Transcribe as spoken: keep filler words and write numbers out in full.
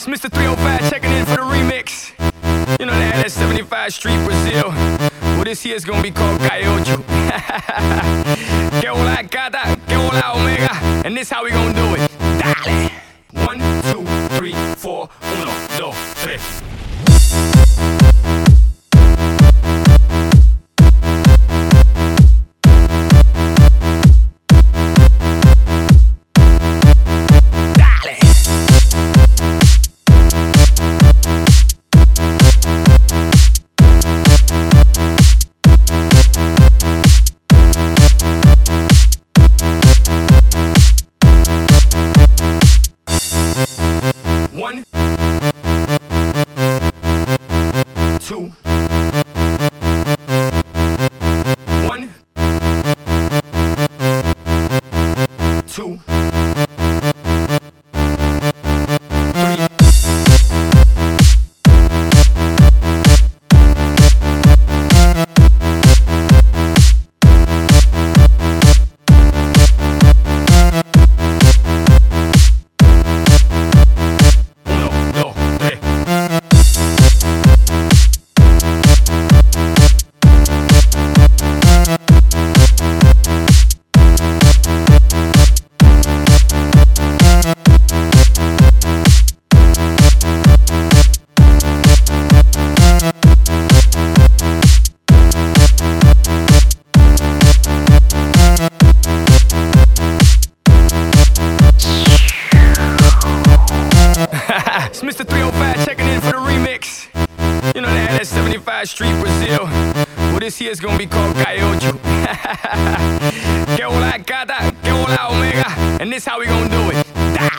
It's Mister three oh five checking in for the remix. You know that, that's seventy-five Street, Brazil. Well, this here's gonna be called Caiocho. Que hola, gata, que hola, omega. And this how we gonna do it. Dale. One, two, three, four. Uno, dos, tres. One, two, one, two, three. It's Mister three oh five checking in for the remix. You know that, that's seventy-five Street, Brazil. Well, this here's gonna be called Caiocho. Que hola, gata, que hola, omega. And this how we gonna do it.